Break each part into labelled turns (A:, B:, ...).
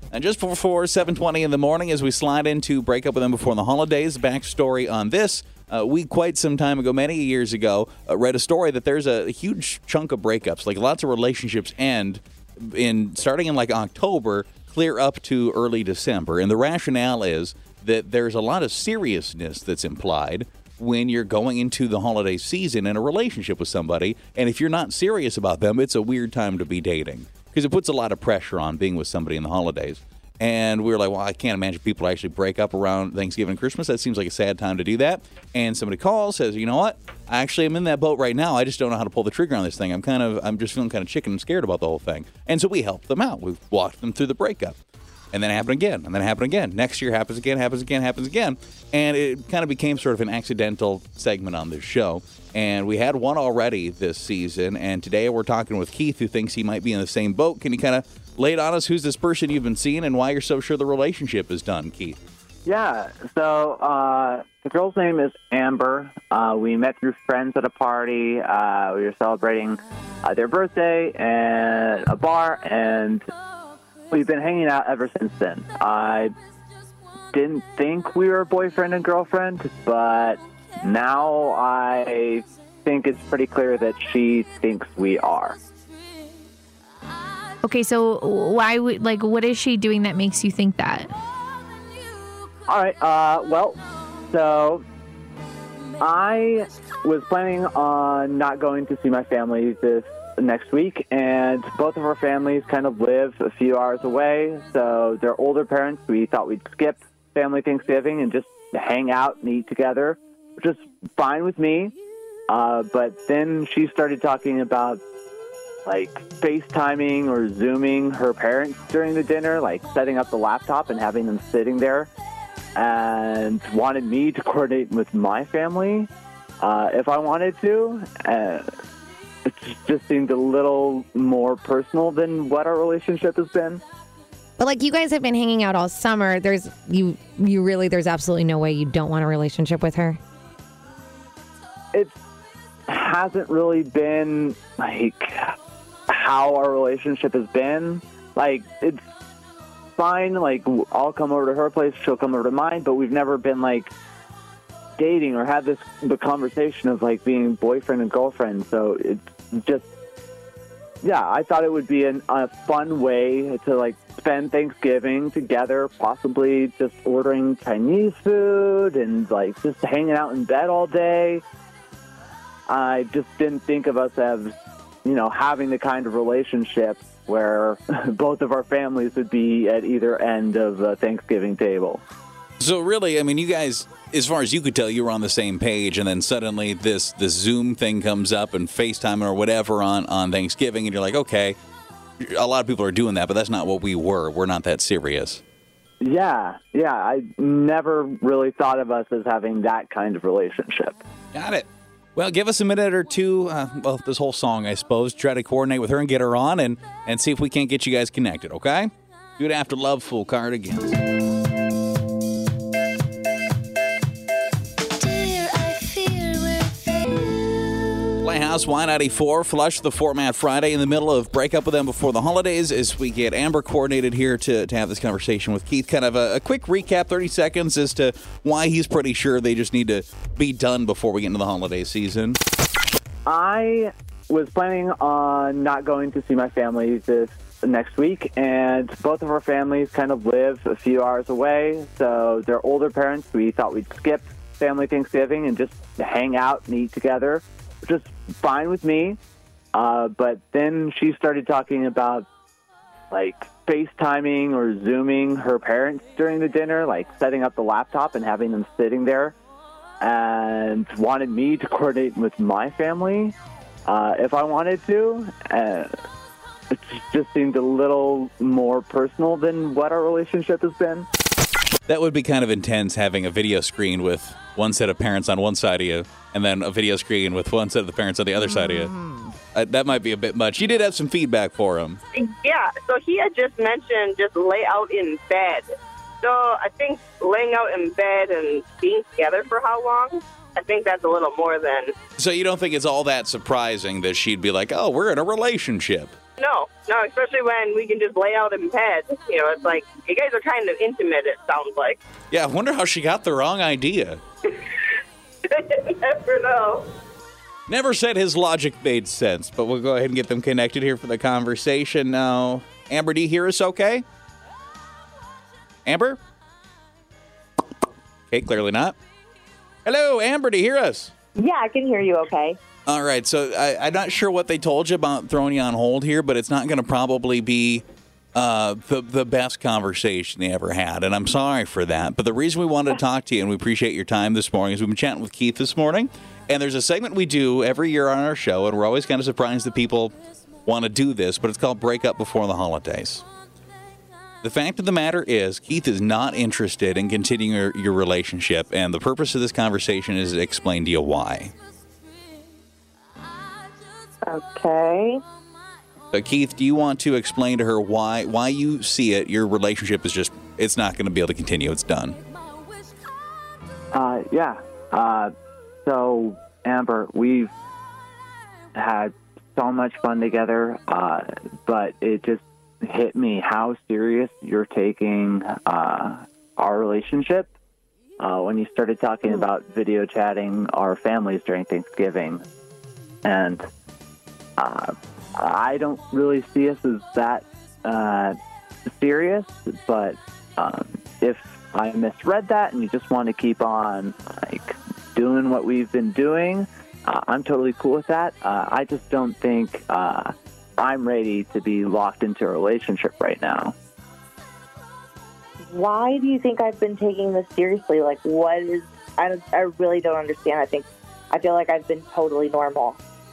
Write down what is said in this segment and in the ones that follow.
A: And just before 7:20 in the morning, as we slide into Break Up With Them Before the Holidays, backstory on this. We, quite some time ago, many years ago, read a story that there's a huge chunk of breakups. Like, lots of relationships end starting in, like, October, clear up to early December. And the rationale is that there's a lot of seriousness that's implied when you're going into the holiday season in a relationship with somebody. And if you're not serious about them, it's a weird time to be dating, because it puts a lot of pressure on being with somebody in the holidays. And we were like, well, I can't imagine people actually break up around Thanksgiving and Christmas. That seems like a sad time to do that. And somebody calls, says, you know what? I actually am in that boat right now. I just don't know how to pull the trigger on this thing. I'm just feeling kind of chicken and scared about the whole thing. And so we helped them out. We walked them through the breakup. And then it happened again, and then it happened again. Next year happens again. And it kind of became sort of an accidental segment on this show. And we had one already this season, and today we're talking with Keith, who thinks he might be in the same boat. Can you kind of lay it on us? Who's this person you've been seeing and why you're so sure the relationship is done, Keith?
B: Yeah, so the girl's name is Amber. We met through friends at a party. We were celebrating their birthday at a bar, and we've been hanging out ever since then. I didn't think we were boyfriend and girlfriend, but now I think it's pretty clear that she thinks we are.
C: Okay, so what is she doing that makes you think that?
B: All right, so I was planning on not going to see my family this next week, and both of our families kind of live a few hours away, so they're older parents. We thought we'd skip family Thanksgiving and just hang out and eat together, which is fine with me, but then she started talking about like FaceTiming or Zooming her parents during the dinner, like setting up the laptop and having them sitting there, and wanted me to coordinate with my family if I wanted to. It just seemed a little more personal than what our relationship has been.
D: But like, you guys have been hanging out all summer. There's absolutely no way you don't want a relationship with her.
B: It hasn't really been like how our relationship has been. Like, it's fine. Like, I'll come over to her place, she'll come over to mine, but we've never been like dating or had the conversation of like being boyfriend and girlfriend. So it's just, yeah, I thought it would be a fun way to like spend Thanksgiving together, possibly just ordering Chinese food and like just hanging out in bed all day. I just didn't think of us as, having the kind of relationship where both of our families would be at either end of the Thanksgiving table.
A: So really, I mean, you guys, as far as you could tell, you were on the same page, and then suddenly this Zoom thing comes up and FaceTime or whatever on Thanksgiving, and you're like, okay, a lot of people are doing that, but that's not what we were. We're not that serious.
B: Yeah, I never really thought of us as having that kind of relationship.
A: Got it. Well, give us a minute or two, this whole song, I suppose. Try to coordinate with her and get her on and see if we can't get you guys connected, okay? Do it after Love Fool Cardigans. Playhouse Y94, Flush the Format Friday in the middle of Break Up With Them Before the Holidays as we get Amber coordinated here to have this conversation with Keith. Kind of a quick recap, 30 seconds as to why he's pretty sure they just need to be done before we get into the holiday season.
B: I was planning on not going to see my family this next week, and both of our families kind of live a few hours away, so they're older parents. We thought we'd skip family Thanksgiving and just hang out and eat together, which is fine with me, but then she started talking about like FaceTiming or Zooming her parents during the dinner, like setting up the laptop and having them sitting there, and wanted me to coordinate with my family if I wanted to. It just seemed a little more personal than what our relationship has been.
A: That would be kind of intense, having a video screen with one set of parents on one side of you and then a video screen with one set of the parents on the other side of you. That might be a bit much. You did have some feedback for him.
E: Yeah, so he had just mentioned just lay out in bed. So I think laying out in bed and being together for how long? I think that's a little more than...
A: So you don't think it's all that surprising that she'd be like, oh, we're in a relationship?
E: No, especially when we can just lay out in bed. You know, it's like, you guys are kind of intimate, it sounds like.
A: Yeah, I wonder how she got the wrong idea.
E: Never know.
A: Never said his logic made sense, but we'll go ahead and get them connected here for the conversation now. Amber, do you hear us okay? Amber? Okay, clearly not. Hello, Amber, do you hear us?
F: Yeah, I can hear you okay.
A: All right, so I'm not sure what they told you about throwing you on hold here, but it's not going to probably be the best conversation they ever had, and I'm sorry for that. But the reason we wanted to talk to you, and we appreciate your time this morning, is we've been chatting with Keith this morning, and there's a segment we do every year on our show, and we're always kind of surprised that people want to do this, but it's called Break Up Before the Holidays. The fact of the matter is, Keith is not interested in continuing your relationship, and the purpose of this conversation is to explain to you why.
F: Okay.
A: So, Keith, do you want to explain to her why you see it? Your relationship is just, it's not going to be able to continue. It's done.
B: Yeah. So, Amber, we've had so much fun together, but it just hit me how serious you're taking our relationship when you started talking about video chatting our families during Thanksgiving. And I don't really see us as that serious, but if I misread that and you just want to keep on doing what we've been doing, I'm totally cool with that. I just don't think I'm ready to be locked into a relationship right now.
F: Why do you think I've been taking this seriously? Like, what is... I really don't understand. I feel like I've been totally normal.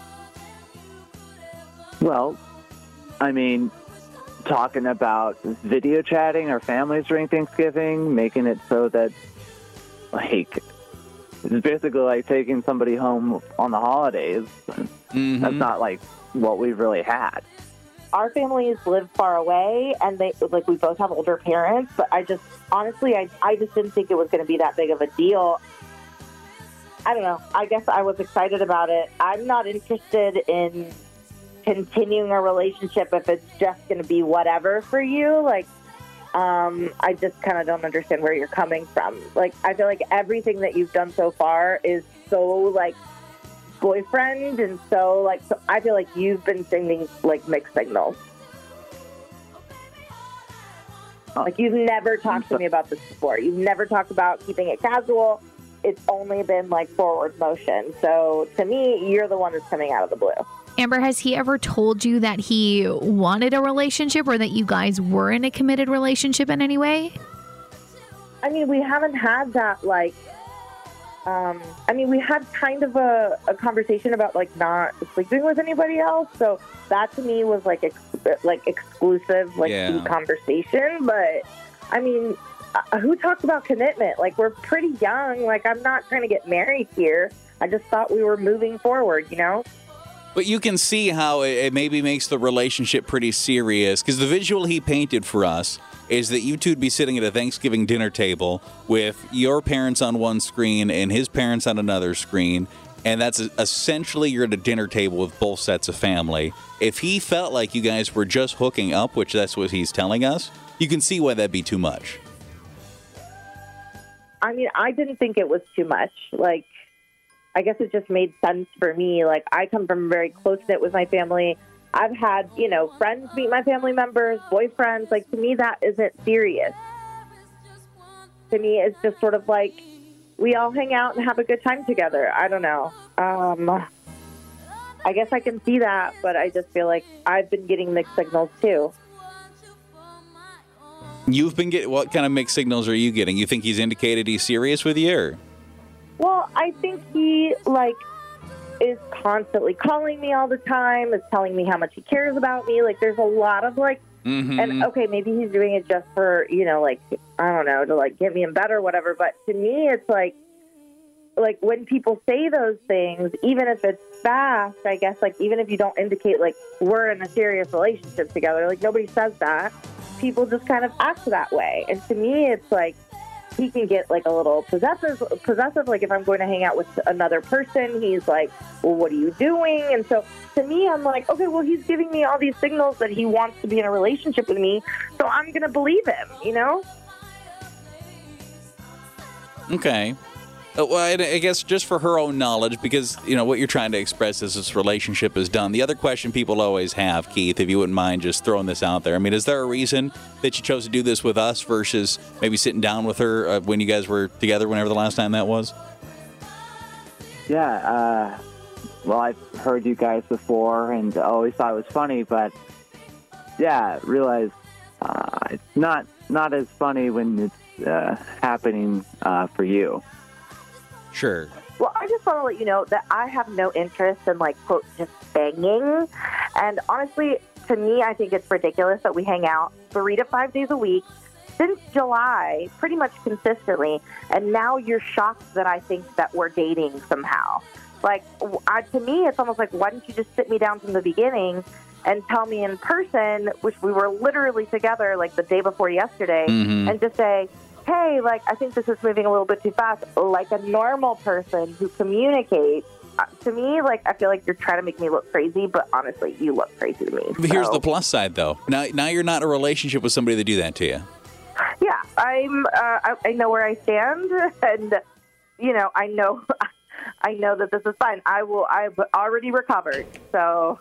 B: Well, I mean, talking about video chatting our families during Thanksgiving, making it so that, it's basically like taking somebody home on the holidays. Mm-hmm. That's not, what we've really had.
F: Our families live far away, and we both have older parents, but I just didn't think it was going to be that big of a deal. I don't know. I guess I was excited about it. I'm not interested in continuing a relationship if it's just going to be whatever for you. I just kind of don't understand where you're coming from. I feel like everything that you've done so far is so, boyfriend, and so I feel like you've been sending, mixed signals. You've never talked to me about this before. You've never talked about keeping it casual. It's only been, forward motion. So, to me, you're the one that's coming out of the blue.
C: Amber, has he ever told you that he wanted a relationship or that you guys were in a committed relationship in any way?
F: I mean, we haven't had that, we had kind of a conversation about, not sleeping with anybody else. So that, to me, was, exclusive, the conversation. But, I mean, who talks about commitment? We're pretty young. I'm not trying to get married here. I just thought we were moving forward, you know?
A: But you can see how it maybe makes the relationship pretty serious, because the visual he painted for us is that you two would be sitting at a Thanksgiving dinner table with your parents on one screen and his parents on another screen, and that's essentially you're at a dinner table with both sets of family. If he felt like you guys were just hooking up, which that's what he's telling us, you can see why that'd be too much.
F: I mean, I didn't think it was too much. I guess it just made sense for me. I come from very close-knit with my family. I've had, friends meet my family members, boyfriends. To me, that isn't serious. To me, it's just sort of we all hang out and have a good time together. I don't know. I guess I can see that, but I just feel like I've been getting mixed signals, too.
A: You've been getting... What kind of mixed signals are you getting? You think he's indicated he's serious with you, or...
F: Well, I think he, is constantly calling me all the time, is telling me how much he cares about me. There's a lot of,
A: mm-hmm.
F: And, okay, maybe he's doing it just for, I don't know, to, get me in bed or whatever. But to me, it's when people say those things, even if it's fast, I guess, even if you don't indicate, we're in a serious relationship together, nobody says that. People just kind of act that way. And to me, it's he can get like a little possessive. Like if I'm going to hang out with another person, he's like, well, what are you doing? And so to me, I'm like, okay, well, he's giving me all these signals that he wants to be in a relationship with me. So I'm going to believe him, you know?
A: Okay. Well, I guess just for her own knowledge, because, you know, what you're trying to express is this relationship is done. The other question people always have, Keith, if you wouldn't mind just throwing this out there. I mean, is there a reason that you chose to do this with us versus maybe sitting down with her when you guys were together, whenever the last time that was?
B: Yeah, well, I've heard you guys before and always thought it was funny, but yeah, realized it's not as funny when it's happening for you.
A: Sure.
F: Well, I just want to let you know that I have no interest in, like, quote, just banging. And honestly, to me, I think it's ridiculous that we hang out 3 to 5 days a week since July, pretty much consistently. And now you're shocked that I think that we're dating somehow. Like, to me, it's almost like, why didn't you just sit me down from the beginning and tell me in person, which we were literally together, like, the day before yesterday, and just say, hey, like, I think this is moving a little bit too fast, like a normal person who communicates. To me, like, I feel like you're trying to make me look crazy, but honestly, you look crazy to me.
A: Here's the plus side, though. Now you're not in a relationship with somebody that do that to you.
F: Yeah, I know where I stand, and, you know, I know that this is fine. I've already recovered, so.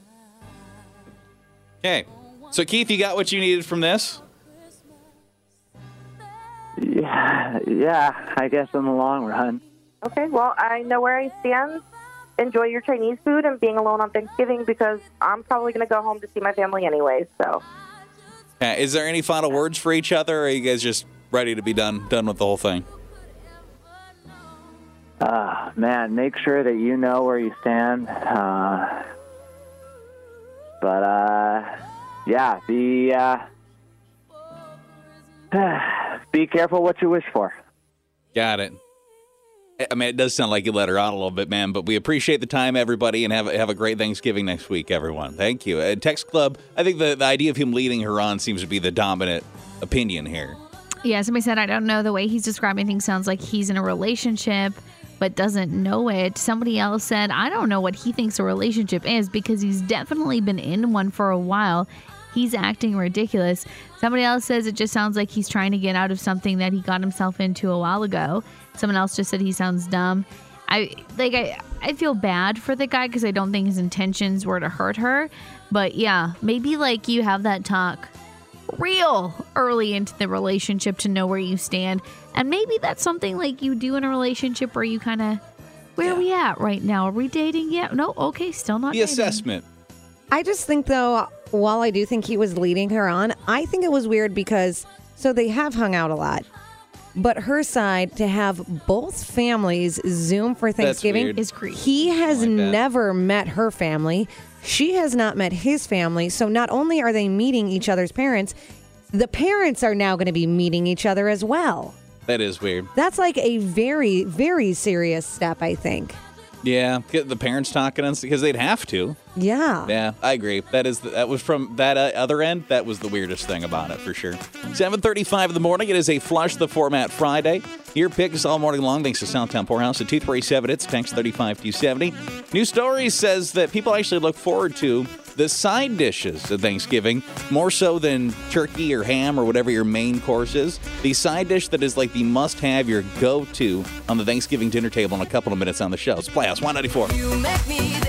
A: Okay. So, Keith, you got what you needed from this?
B: Yeah, I guess in the long run.
F: Okay, well, I know where I stand. Enjoy your Chinese food and being alone on Thanksgiving because I'm probably going to go home to see my family anyway, so.
A: Is there any final words for each other, or are you guys just ready to be done with the whole thing?
B: Man, make sure that you know where you stand. Yeah, be careful what you wish for.
A: Got it. I mean, it does sound like you let her out a little bit, man, but we appreciate the time, everybody, and have a great Thanksgiving next week, everyone. Thank you. At Text Club, I think the idea of him leading her on seems to be the dominant opinion here.
C: Yeah, somebody said, I don't know, the way he's describing things sounds like he's in a relationship but doesn't know it. Somebody else said, I don't know what he thinks a relationship is because he's definitely been in one for a while. He's acting ridiculous. Somebody else says it just sounds like he's trying to get out of something that he got himself into a while ago. Someone else just said he sounds dumb. I feel bad for the guy because I don't think his intentions were to hurt her. But yeah, maybe like you have that talk real early into the relationship to know where you stand. And maybe that's something like you do in a relationship where you kind of, where are we at right now? Are we dating yet? No, okay, still not
A: The
C: dating.
A: assessment.
D: I just think, though, while I do think he was leading her on, I think it was weird because, so they have hung out a lot. But her side, to have both families Zoom for Thanksgiving,
A: is
C: creepy.
D: He has
A: like that.
D: never met her family. She has not met his family. So not only are they meeting each other's parents, the parents are now going to be meeting each other as well.
A: That is weird.
D: That's like a very, very serious step, I think.
A: Yeah, get the parents talking because they'd have to.
D: Yeah.
A: Yeah, I agree. That was from that other end. That was the weirdest thing about it, for sure. 7:35 in the morning. It is a Flush the Format Friday. Your picks all morning long, thanks to Southtown Poorhouse at 237. It's text 35270. New Story says that people actually look forward to the side dishes at Thanksgiving more so than turkey or ham or whatever your main course is. The side dish that is like the must-have, your go-to on the Thanksgiving dinner table in a couple of minutes on the show. It's Playhouse 194.
G: You make me